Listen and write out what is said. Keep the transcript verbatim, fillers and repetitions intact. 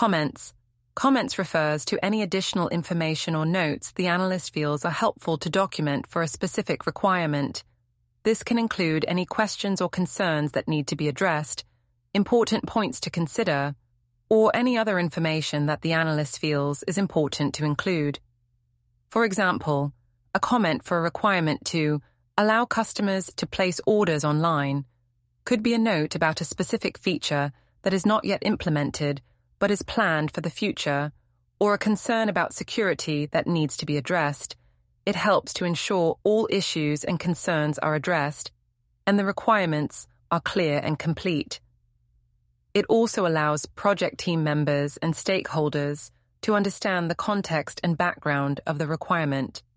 Comments. Comments refers to any additional information or notes the analyst feels are helpful to document for a specific requirement. This can include any questions or concerns that need to be addressed, important points to consider, or any other information that the analyst feels is important to include. For example, a comment for a requirement to allow customers to place orders online could be a note about a specific feature that is not yet implemented but is planned for the future, or a concern about security that needs to be addressed. It helps to ensure all issues and concerns are addressed and the requirements are clear and complete. It also allows project team members and stakeholders to understand the context and background of the requirement.